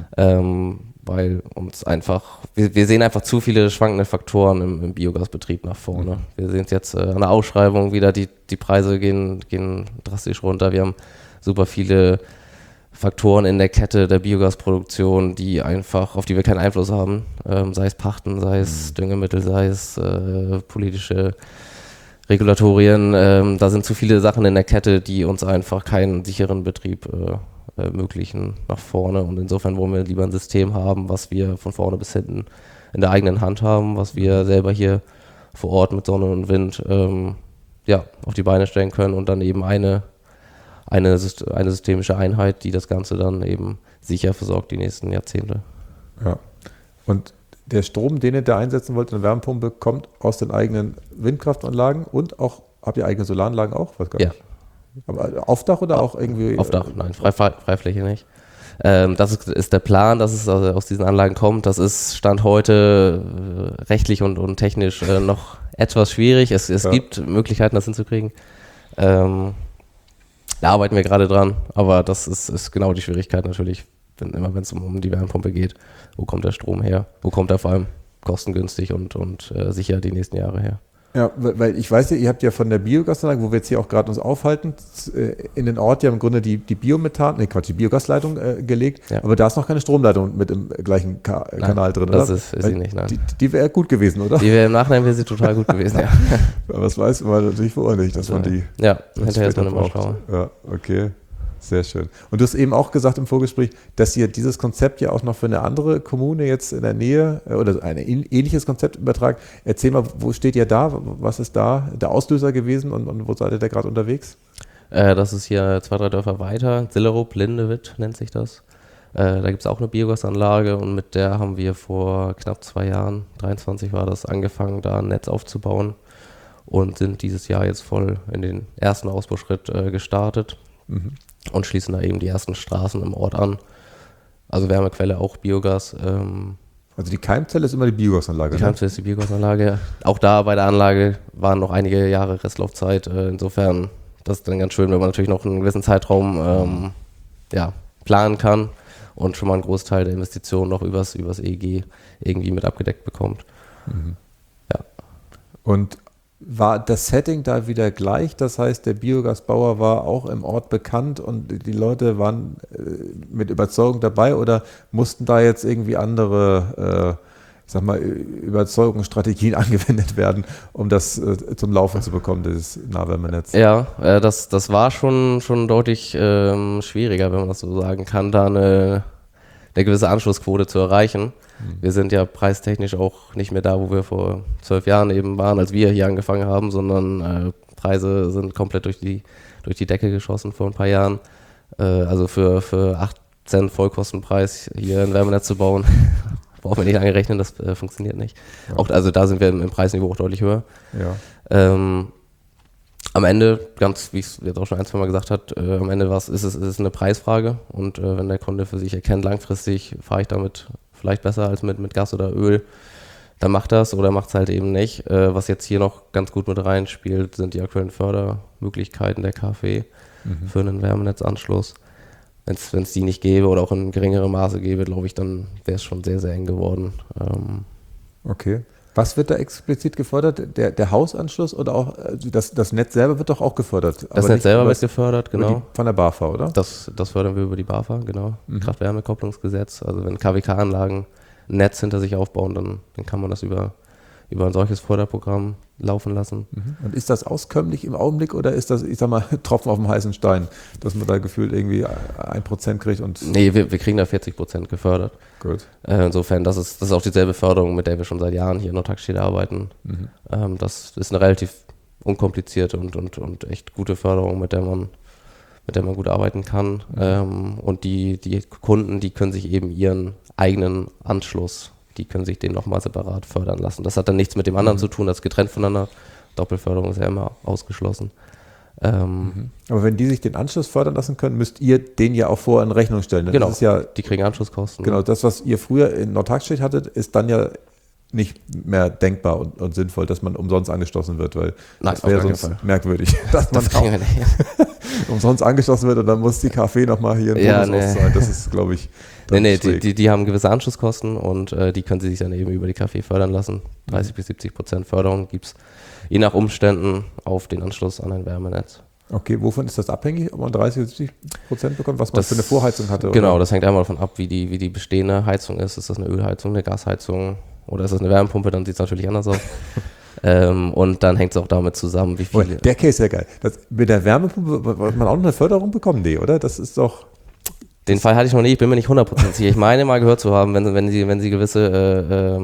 Weil uns einfach, wir sehen einfach zu viele schwankende Faktoren im Biogasbetrieb nach vorne. Wir sehen es jetzt an der Ausschreibung wieder, die Preise gehen drastisch runter. Wir haben super viele Faktoren in der Kette der Biogasproduktion, auf die wir keinen Einfluss haben. Sei es Pachten, sei es Düngemittel, sei es politische Regulatorien. Da sind zu viele Sachen in der Kette, die uns einfach keinen sicheren Betrieb ermöglichen nach vorne, und insofern wollen wir lieber ein System haben, was wir von vorne bis hinten in der eigenen Hand haben, was wir selber hier vor Ort mit Sonne und Wind auf die Beine stellen können und dann eben eine systemische Einheit, die das Ganze dann eben sicher versorgt die nächsten Jahrzehnte. Ja. Und der Strom, den ihr da einsetzen wollt, eine Wärmepumpe, kommt aus den eigenen Windkraftanlagen und auch, habt ihr eigene Solaranlagen auch? Was gar nicht. Aber auf Dach oder auch irgendwie? Auf Dach, nein, Freifläche nicht. Das ist der Plan, dass es aus diesen Anlagen kommt. Das ist Stand heute rechtlich und technisch noch etwas schwierig. Es gibt Möglichkeiten, das hinzukriegen. Da arbeiten wir gerade dran, aber das ist genau die Schwierigkeit natürlich, wenn es um die Wärmepumpe geht. Wo kommt der Strom her? Wo kommt er vor allem kostengünstig und sicher die nächsten Jahre her? Ja, weil ich weiß ja, ihr habt ja von der Biogasanlage, wo wir jetzt hier auch gerade uns aufhalten, in den Ort ja im Grunde die Biogasleitung gelegt, aber da ist noch keine Stromleitung mit im gleichen Kanal drin, das oder? Ist sie nicht, nein. Die wäre gut gewesen, oder? Die wäre im Nachhinein wäre sie total gut gewesen, ja. Aber das weiß man natürlich vorher nicht, dass man die... Ja, hinterher ist man immer schlauer. Ja, okay. Sehr schön. Und du hast eben auch gesagt im Vorgespräch, dass ihr dieses Konzept ja auch noch für eine andere Kommune jetzt in der Nähe oder ein ähnliches Konzept übertragt. Erzähl mal, wo steht ihr da? Was ist da der Auslöser gewesen und wo seid ihr da gerade unterwegs? Das ist hier 2, 3 Dörfer weiter. Zillerup, Lindewitt nennt sich das. Da gibt es auch eine Biogasanlage und mit der haben wir vor knapp 2 Jahren, 23 war das, angefangen, da ein Netz aufzubauen und sind dieses Jahr jetzt voll in den ersten Ausbauschritt gestartet. Und schließen da eben die ersten Straßen im Ort an. Also Wärmequelle, auch Biogas. Also die Keimzelle ist immer die Biogasanlage? Die Keimzelle ist die Biogasanlage. Auch da bei der Anlage waren noch einige Jahre Restlaufzeit. Insofern, das ist dann ganz schön, wenn man natürlich noch einen gewissen Zeitraum planen kann und schon mal einen Großteil der Investitionen noch übers EEG irgendwie mit abgedeckt bekommt. Ja. Und war das Setting da wieder gleich? Das heißt, der Biogasbauer war auch im Ort bekannt und die Leute waren mit Überzeugung dabei, oder mussten da jetzt irgendwie andere Überzeugungsstrategien angewendet werden, um das zum Laufen zu bekommen, dieses Nahwärmenetz? Ja, das war schon deutlich schwieriger, wenn man das so sagen kann, da eine gewisse Anschlussquote zu erreichen. Wir sind ja preistechnisch auch nicht mehr da, wo wir vor 12 Jahren eben waren, als wir hier angefangen haben, sondern Preise sind komplett durch die Decke geschossen vor ein paar Jahren. Also für 8 Cent Vollkostenpreis hier ein Wärmenetz zu bauen, brauchen wir nicht lange rechnen, das funktioniert nicht. Ja. Auch, also da sind wir im Preisniveau auch deutlich höher. Ja. Am Ende, ganz wie ich es jetzt auch schon ein, zwei Mal gesagt habe, am Ende ist es eine Preisfrage und wenn der Kunde für sich erkennt, langfristig fahre ich damit vielleicht besser als mit Gas oder Öl, dann macht das oder macht es halt eben nicht. Was jetzt hier noch ganz gut mit reinspielt, sind die aktuellen Fördermöglichkeiten der KfW für einen Wärmenetzanschluss. Wenn es die nicht gäbe oder auch in geringerem Maße gäbe, glaube ich, dann wäre es schon sehr, sehr eng geworden. Okay. Was wird da explizit gefördert? Der Hausanschluss oder auch das Netz selber wird doch auch gefördert? Das Netz selber wird gefördert, genau. Von der BAFA, oder? Das fördern wir über die BAFA, genau. Kraft-Wärme-Kopplungsgesetz. Also wenn KWK-Anlagen ein Netz hinter sich aufbauen, dann kann man das über ein solches Förderprogramm laufen lassen. Und ist das auskömmlich im Augenblick oder ist das, ich sag mal, Tropfen auf dem heißen Stein, dass man da gefühlt irgendwie 1% kriegt? Nee, wir kriegen da 40% gefördert. Gut. Insofern, das ist auch dieselbe Förderung, mit der wir schon seit Jahren hier in Nordtaxstedt arbeiten. Das ist eine relativ unkomplizierte und echt gute Förderung, mit der man gut arbeiten kann. Und die Kunden, die können sich eben ihren eigenen Anschluss, die können sich den nochmal separat fördern lassen. Das hat dann nichts mit dem anderen zu tun, das ist getrennt voneinander. Doppelförderung ist ja immer ausgeschlossen. Aber wenn die sich den Anschluss fördern lassen können, müsst ihr den ja auch vorher in Rechnung stellen. Genau, das ist ja, die kriegen Anschlusskosten. Genau, das, was ihr früher in Nordtaxstedt hattet, ist dann ja nicht mehr denkbar und sinnvoll, dass man umsonst angeschlossen wird, weil das wäre sonst merkwürdig, dass man auch umsonst angeschlossen wird und dann muss die KfW nochmal hier einen Bonus auszahlen. Das ist, glaube ich, die haben gewisse Anschlusskosten und die können sie sich dann eben über die KfW fördern lassen. 30-70% Förderung gibt es je nach Umständen auf den Anschluss an ein Wärmenetz. Okay, wovon ist das abhängig, ob man 30-70% bekommt, was man für eine Vorheizung hatte? Genau, das hängt einmal davon ab, wie die bestehende Heizung ist. Ist das eine Ölheizung, eine Gasheizung oder ist das eine Wärmepumpe, dann sieht es natürlich anders aus. Und dann hängt es auch damit zusammen, wie viel. Der Case ist ja geil. Mit der Wärmepumpe wird man auch noch eine Förderung bekommen? Nee, oder? Das ist doch... Den Fall hatte ich noch nie, ich bin mir nicht 100% sicher. Ich meine mal gehört zu haben, wenn sie gewisse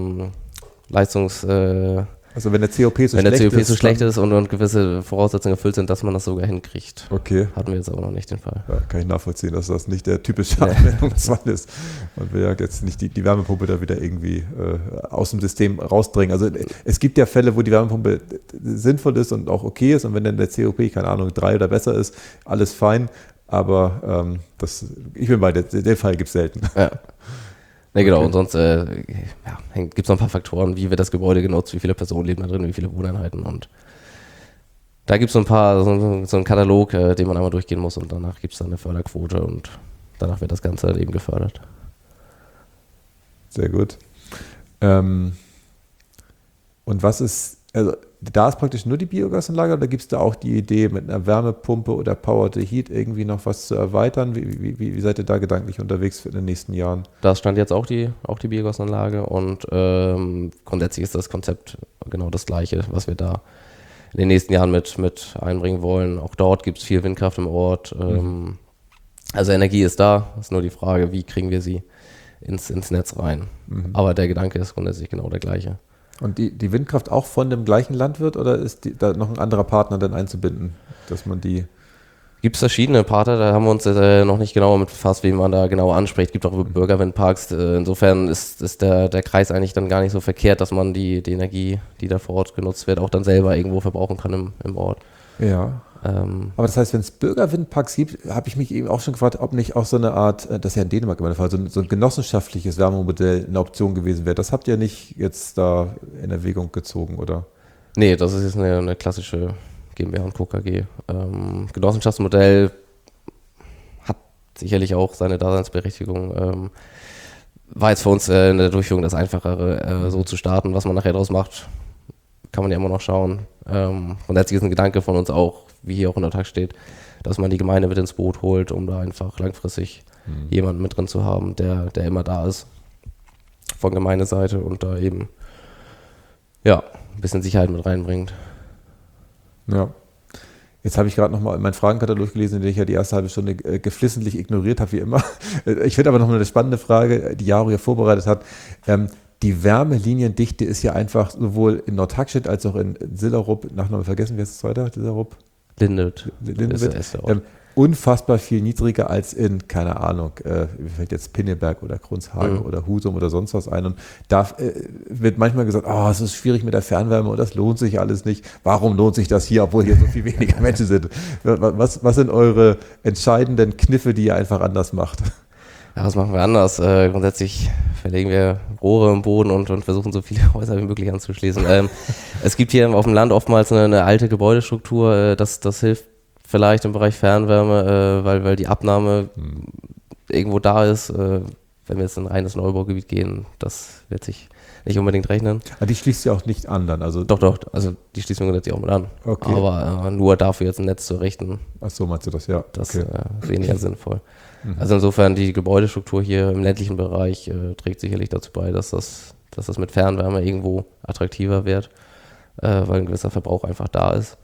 Also wenn der COP so schlecht ist und gewisse Voraussetzungen erfüllt sind, dass man das sogar hinkriegt. Okay. Hatten wir jetzt aber noch nicht den Fall. Ja, kann ich nachvollziehen, dass das nicht der typische Anwendungsfall ist. Man will ja jetzt nicht die Wärmepumpe da wieder irgendwie aus dem System rausdringen. Also es gibt ja Fälle, wo die Wärmepumpe sinnvoll ist und auch okay ist und wenn dann der COP, keine Ahnung, 3 oder besser ist, alles fein. Aber ich bin bei den Fall gibt es selten. Ja. Ne, genau, okay. Und sonst gibt es noch ein paar Faktoren, wie wird das Gebäude genutzt, wie viele Personen leben da drin, wie viele Wohneinheiten und da gibt es so einen Katalog, den man einmal durchgehen muss und danach gibt es dann eine Förderquote und danach wird das Ganze halt eben gefördert. Sehr gut. Und was ist, also da ist praktisch nur die Biogasanlage oder gibt es da auch die Idee, mit einer Wärmepumpe oder Power to Heat irgendwie noch was zu erweitern? Wie seid ihr da gedanklich unterwegs in den nächsten Jahren? Da stand jetzt auch die Biogasanlage und grundsätzlich ist das Konzept genau das gleiche, was wir da in den nächsten Jahren mit einbringen wollen. Auch dort gibt es viel Windkraft im Ort. Also Energie ist da, ist nur die Frage, wie kriegen wir sie ins Netz rein. Aber der Gedanke ist grundsätzlich genau der gleiche. Und die Windkraft auch von dem gleichen Landwirt oder ist da noch ein anderer Partner dann einzubinden, dass man die... Gibt es verschiedene Partner, da haben wir uns noch nicht genauer mit befasst, wie man da genau anspricht. Es gibt auch Bürgerwindparks. Insofern ist der Kreis eigentlich dann gar nicht so verkehrt, dass man die Energie, die da vor Ort genutzt wird, auch dann selber irgendwo verbrauchen kann im Ort. Ja. Aber das heißt, wenn es Bürgerwindparks gibt, habe ich mich eben auch schon gefragt, ob nicht auch so eine Art, das ist ja in Dänemark immer der Fall, so ein genossenschaftliches Wärmemodell eine Option gewesen wäre. Das habt ihr nicht jetzt da in Erwägung gezogen, oder? Nee, das ist jetzt eine klassische GmbH und Co. KG. Genossenschaftsmodell hat sicherlich auch seine Daseinsberechtigung. War jetzt für uns in der Durchführung das Einfachere, so zu starten. Was man nachher draus macht, kann man ja immer noch schauen. Grundsätzlich ist ein Gedanke von uns auch, wie hier auch in der Tag steht, dass man die Gemeinde mit ins Boot holt, um da einfach langfristig jemanden mit drin zu haben, der immer da ist von Gemeindeseite und da eben ein bisschen Sicherheit mit reinbringt. Ja. Jetzt habe ich gerade nochmal meinen Fragenkatalog gelesen, den ich ja die erste halbe Stunde geflissentlich ignoriert habe, wie immer. Ich finde aber noch eine spannende Frage, die Jaro hier vorbereitet hat. Die Wärmeliniendichte ist ja einfach sowohl in Nordhackstedt als auch in Sillerup, Nachname vergessen, wie heißt das zweite? Sillerup? Lindet. Unfassbar viel niedriger als in, keine Ahnung, wie fällt jetzt Pinneberg oder Kronshagen oder Husum oder sonst was ein. Und da wird manchmal gesagt, es ist schwierig mit der Fernwärme und das lohnt sich alles nicht. Warum lohnt sich das hier, obwohl hier so viel weniger Menschen sind? Was sind eure entscheidenden Kniffe, die ihr einfach anders macht? Ja, was machen wir anders? Grundsätzlich verlegen wir Rohre im Boden und versuchen so viele Häuser wie möglich anzuschließen. Es gibt hier auf dem Land oftmals eine alte Gebäudestruktur, das hilft vielleicht im Bereich Fernwärme, weil die Abnahme irgendwo da ist. Wenn wir jetzt in ein reines Neubaugebiet gehen, das wird sich nicht unbedingt rechnen. Aber die schließt ja auch nicht an dann? Also Doch, also die schließt man grundsätzlich auch mit an. Okay. Aber nur dafür jetzt ein Netz zu errichten, ach so, meinst du das? Ja. das ist weniger sinnvoll. Also insofern die Gebäudestruktur hier im ländlichen Bereich trägt sicherlich dazu bei, dass das mit Fernwärme irgendwo attraktiver wird, weil ein gewisser Verbrauch einfach da ist.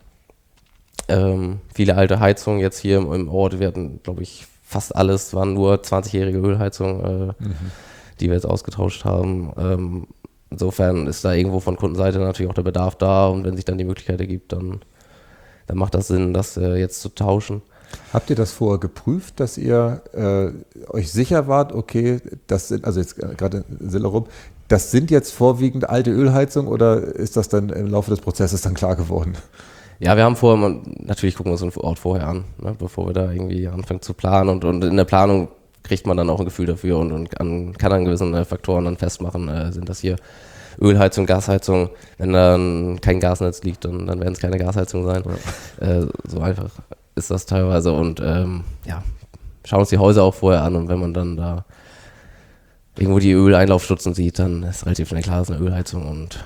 Viele alte Heizungen jetzt hier im Ort, wir hatten, glaube ich, fast alles, waren nur 20-jährige Ölheizungen, die wir jetzt ausgetauscht haben. Insofern ist da irgendwo von Kundenseite natürlich auch der Bedarf da, und wenn sich dann die Möglichkeit ergibt, dann macht das Sinn, das jetzt zu tauschen. Habt ihr das vorher geprüft, dass ihr euch sicher wart, okay, das sind, also jetzt gerade in Sillerup, das sind jetzt vorwiegend alte Ölheizungen, oder ist das dann im Laufe des Prozesses dann klar geworden? Ja, wir haben natürlich gucken wir uns den Ort vorher an, ne, bevor wir da irgendwie anfangen zu planen, und in der Planung kriegt man dann auch ein Gefühl dafür und kann an gewissen Faktoren dann festmachen, sind das hier Ölheizung, Gasheizung. Wenn dann kein Gasnetz liegt, dann werden es keine Gasheizungen sein. Ja. So einfach ist das teilweise, und schauen uns die Häuser auch vorher an, und wenn man dann da irgendwo die Öleinlaufstutzen sieht, dann ist relativ schnell klar, das ist eine Ölheizung, und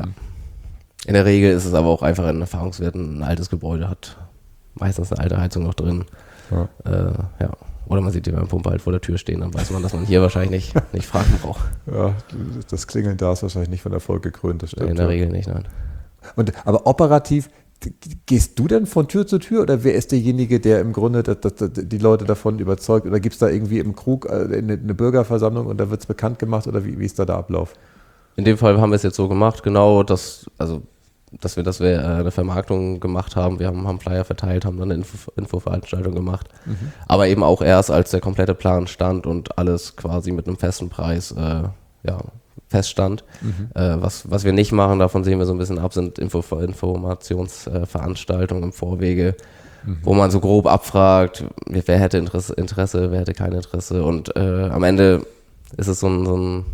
in der Regel ist es aber auch einfach ein Erfahrungswert, ein altes Gebäude hat meistens eine alte Heizung noch drin. Ja. Oder man sieht die Wärmepumpe halt vor der Tür stehen, dann weiß man, dass man hier wahrscheinlich nicht fragen braucht. Ja, das Klingeln da ist wahrscheinlich nicht von Erfolg gekrönt, das stimmt. In der Regel nicht, nein. Aber operativ, gehst du denn von Tür zu Tür, oder wer ist derjenige, der im Grunde die Leute davon überzeugt? Oder gibt es da irgendwie im Krug eine Bürgerversammlung und da wird es bekannt gemacht, oder wie ist da der Ablauf? In dem Fall haben wir es jetzt so gemacht, genau, dass wir eine Vermarktung gemacht haben. Wir haben Flyer verteilt, haben dann eine Infoveranstaltung gemacht. Aber eben auch erst, als der komplette Plan stand und alles quasi mit einem festen Preis feststand. Was wir nicht machen, davon sehen wir so ein bisschen ab, sind Informationsveranstaltungen im Vorwege, wo man so grob abfragt, wer hätte Interesse, wer hätte kein Interesse. Und am Ende ist es so ein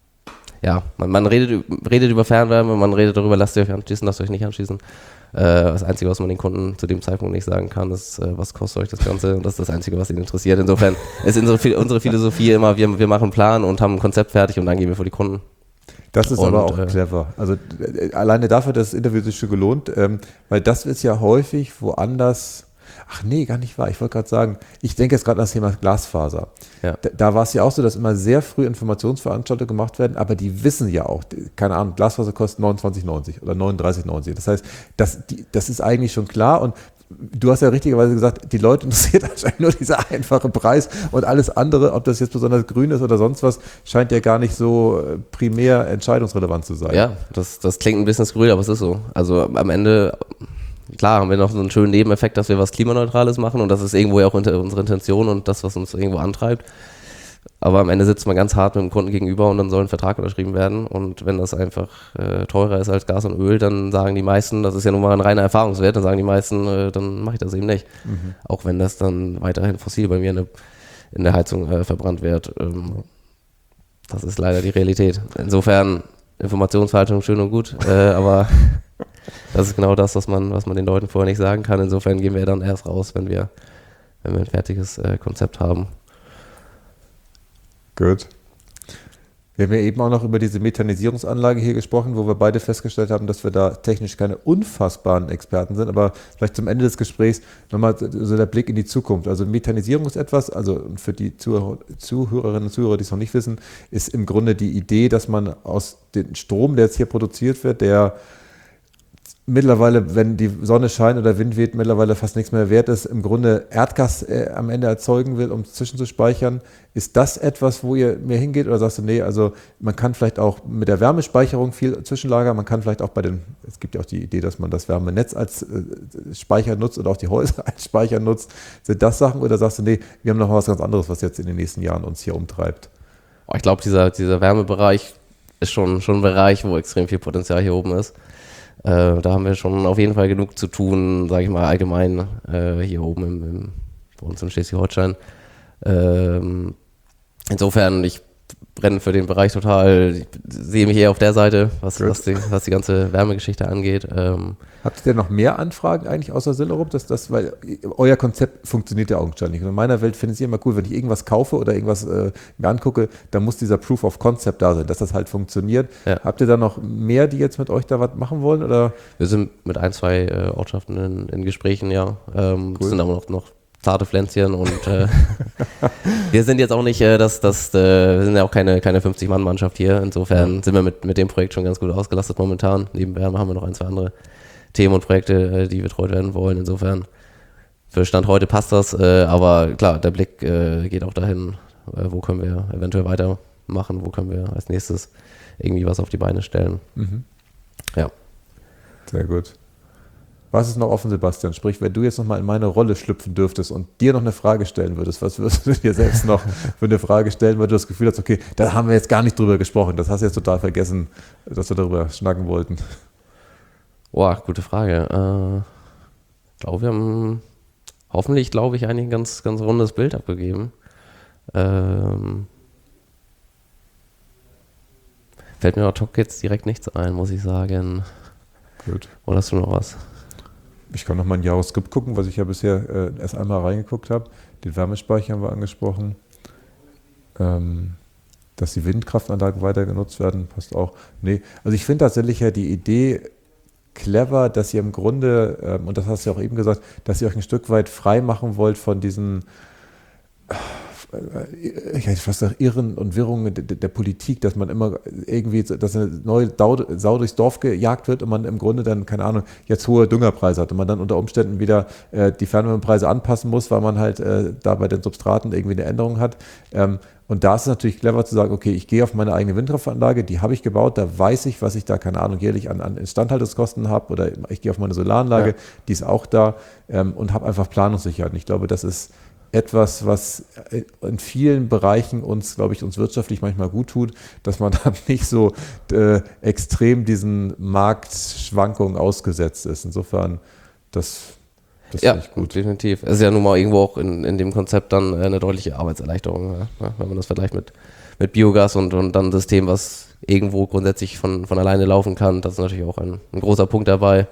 man redet über Fernwärme, man redet darüber, lasst ihr euch anschließen, lasst euch nicht anschließen. Das Einzige, was man den Kunden zu dem Zeitpunkt nicht sagen kann, ist, was kostet euch das Ganze? Und das ist das Einzige, was ihn interessiert. Insofern ist unsere Philosophie immer, wir machen einen Plan und haben ein Konzept fertig, und dann gehen wir vor die Kunden. Das ist aber auch clever. Also alleine dafür, dass das Interview sich schon gelohnt, weil das ist ja häufig woanders. Ach nee, gar nicht wahr. Ich wollte gerade sagen, ich denke jetzt gerade an das Thema Glasfaser. Ja. Da war es ja auch so, dass immer sehr früh Informationsveranstaltungen gemacht werden, aber die wissen ja auch, keine Ahnung, Glasfaser kostet 29,90 oder 39,90. Das heißt, das ist eigentlich schon klar, und du hast ja richtigerweise gesagt, die Leute interessiert anscheinend nur dieser einfache Preis, und alles andere, ob das jetzt besonders grün ist oder sonst was, scheint ja gar nicht so primär entscheidungsrelevant zu sein. Ja, das klingt ein bisschen skurril, aber es ist so. Also am Ende, klar, haben wir noch so einen schönen Nebeneffekt, dass wir was Klimaneutrales machen, und das ist irgendwo ja auch unsere Intention und das, was uns irgendwo antreibt. Aber am Ende sitzt man ganz hart mit dem Kunden gegenüber, und dann soll ein Vertrag unterschrieben werden. Und wenn das einfach teurer ist als Gas und Öl, dann sagen die meisten, das ist ja nun mal ein reiner Erfahrungswert, dann sagen die meisten, dann mache ich das eben nicht. Auch wenn das dann weiterhin fossil bei mir in der Heizung verbrannt wird. Das ist leider die Realität. Insofern, Informationshaltung schön und gut, aber das ist genau das, was man den Leuten vorher nicht sagen kann. Insofern gehen wir dann erst raus, wenn wir ein fertiges Konzept haben. Gut. Wir haben ja eben auch noch über diese Methanisierungsanlage hier gesprochen, wo wir beide festgestellt haben, dass wir da technisch keine unfassbaren Experten sind, aber vielleicht zum Ende des Gesprächs nochmal so der Blick in die Zukunft. Also Methanisierung ist etwas, also für die Zuhörerinnen und Zuhörer, die es noch nicht wissen, ist im Grunde die Idee, dass man aus dem Strom, der jetzt hier produziert wird, der mittlerweile, wenn die Sonne scheint oder Wind weht, mittlerweile fast nichts mehr wert ist, im Grunde Erdgas am Ende erzeugen will, um zwischenzuspeichern. Ist das etwas, wo ihr mehr hingeht oder sagst du, nee, also man kann vielleicht auch mit der Wärmespeicherung viel zwischenlagern, man kann vielleicht auch es gibt ja auch die Idee, dass man das Wärmenetz als Speicher nutzt oder auch die Häuser als Speicher nutzt. Sind das Sachen oder sagst du, nee, wir haben noch was ganz anderes, was jetzt in den nächsten Jahren uns hier umtreibt? Ich glaube, dieser Wärmebereich ist schon ein Bereich, wo extrem viel Potenzial hier oben ist. Da haben wir schon auf jeden Fall genug zu tun, sage ich mal, allgemein hier oben bei uns in Schleswig-Holstein. Insofern, ich brenne für den Bereich total. Ich sehe mich eher auf der Seite, was die ganze Wärmegeschichte angeht. Habt ihr noch mehr Anfragen eigentlich außer Sillerup? Weil euer Konzept funktioniert ja augenscheinlich. Und in meiner Welt finde ich es immer cool, wenn ich irgendwas kaufe oder irgendwas mir angucke, dann muss dieser Proof of Concept da sein, dass das halt funktioniert. Ja. Habt ihr da noch mehr, die jetzt mit euch da was machen wollen? Oder? Wir sind mit 1, 2 Ortschaften in Gesprächen, ja. Cool. Sind aber noch zarte Pflänzchen und wir sind jetzt auch nicht, wir sind ja auch keine 50-Mann-Mannschaft hier. Insofern sind wir mit dem Projekt schon ganz gut ausgelastet momentan. Nebenbei haben wir noch 1, 2 andere Themen und Projekte, die betreut werden wollen. Insofern, für Stand heute passt das, aber klar, der Blick geht auch dahin, wo können wir eventuell weitermachen, wo können wir als nächstes irgendwie was auf die Beine stellen. Mhm. Ja. Sehr gut. Was ist noch offen, Sebastian? Sprich, wenn du jetzt nochmal in meine Rolle schlüpfen dürftest und dir noch eine Frage stellen würdest, was würdest du dir selbst noch für eine Frage stellen, weil du das Gefühl hast, okay, da haben wir jetzt gar nicht drüber gesprochen, das hast du jetzt total vergessen, dass wir darüber schnacken wollten. Boah, gute Frage. Ich glaube, wir haben hoffentlich, eigentlich ein ganz, ganz rundes Bild abgegeben. Fällt mir ad hoc jetzt direkt nichts ein, muss ich sagen. Gut. Oder hast du noch was? Ich kann noch mal ein Jahresskript gucken, was ich ja bisher erst einmal reingeguckt habe. Den Wärmespeicher haben wir angesprochen. Dass die Windkraftanlagen weiter genutzt werden, passt auch. Nee, also ich finde tatsächlich ja die Idee clever, dass ihr im Grunde, und das hast du ja auch eben gesagt, dass ihr euch ein Stück weit frei machen wollt von diesen Irren und Wirrungen der Politik, dass man immer irgendwie, dass eine neue Sau durchs Dorf gejagt wird und man im Grunde dann, keine Ahnung, jetzt hohe Düngerpreise hat und man dann unter Umständen wieder die Fernwärmepreise anpassen muss, weil man halt da bei den Substraten irgendwie eine Änderung hat. Und da ist es natürlich clever zu sagen, okay, ich gehe auf meine eigene Windkraftanlage, die habe ich gebaut, da weiß ich, was ich da, keine Ahnung, jährlich an Instandhaltungskosten habe, oder ich gehe auf meine Solaranlage, die ist auch da, und habe einfach Planungssicherheit. Und ich glaube, das ist etwas, was in vielen Bereichen uns wirtschaftlich manchmal gut tut, dass man dann nicht so extrem diesen Marktschwankungen ausgesetzt ist. Insofern, das finde ich gut. Definitiv. Es ist ja nun mal irgendwo auch in dem Konzept dann eine deutliche Arbeitserleichterung, ja? Wenn man das vergleicht mit Biogas und dann ein System, was irgendwo grundsätzlich von alleine laufen kann. Das ist natürlich auch ein großer Punkt dabei.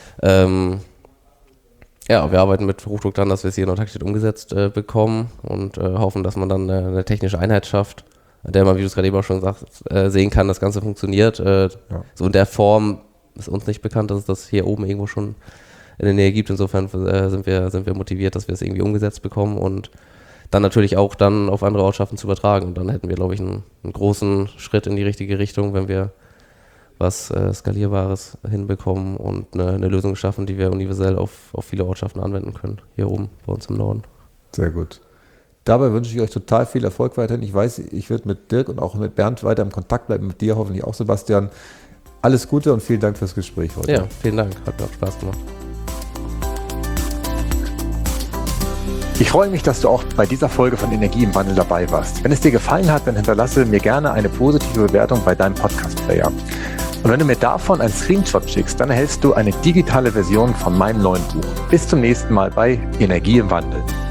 Ja, wir arbeiten mit Hochdruck dran, dass wir es hier in Taktik umgesetzt bekommen und hoffen, dass man dann eine technische Einheit schafft, an der man, wie du es gerade eben auch schon gesagt hast, sehen kann, das Ganze funktioniert. So in der Form ist uns nicht bekannt, dass es das hier oben irgendwo schon in der Nähe gibt. Insofern sind wir motiviert, dass wir es irgendwie umgesetzt bekommen und dann natürlich auch dann auf andere Ortschaften zu übertragen. Und dann hätten wir, glaube ich, einen großen Schritt in die richtige Richtung, wenn wir was Skalierbares hinbekommen und eine Lösung schaffen, die wir universell auf viele Ortschaften anwenden können, hier oben bei uns im Norden. Sehr gut. Dabei wünsche ich euch total viel Erfolg weiterhin. Ich weiß, ich werde mit Dirk und auch mit Bernd weiter im Kontakt bleiben, mit dir hoffentlich auch, Sebastian. Alles Gute und vielen Dank fürs Gespräch heute. Ja, vielen Dank. Hat mir auch Spaß gemacht. Ich freue mich, dass du auch bei dieser Folge von Energie im Wandel dabei warst. Wenn es dir gefallen hat, dann hinterlasse mir gerne eine positive Bewertung bei deinem Podcast-Player. Und wenn du mir davon einen Screenshot schickst, dann erhältst du eine digitale Version von meinem neuen Buch. Bis zum nächsten Mal bei Energie im Wandel.